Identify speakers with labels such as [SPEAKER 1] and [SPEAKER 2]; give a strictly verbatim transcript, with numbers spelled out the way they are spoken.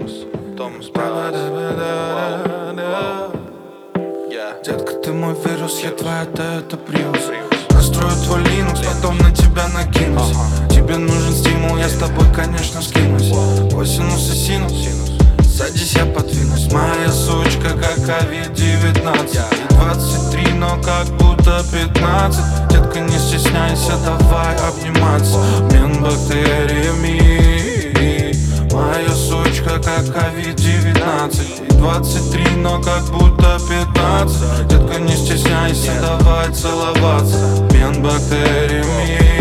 [SPEAKER 1] Томас, Томас Брайс.
[SPEAKER 2] Детка, ты мой вирус, я твоя Toyota Prius. Настрою твой Linux, потом на тебя накинусь. Тебе нужен стимул, я с тобой, конечно, скинусь. Косинус и синус, садись, я подвинусь. Моя сучка, как ковид девятнадцать. И двадцать три, но как будто пятнадцать. Детка, не стесняйся, давай обниматься. Обмен бактериями. Моя сучка, как ковид девятнадцать. И двадцать три, но как будто пятнадцать. Детка, не стесняйся, давай целоваться. Обмен бактериями.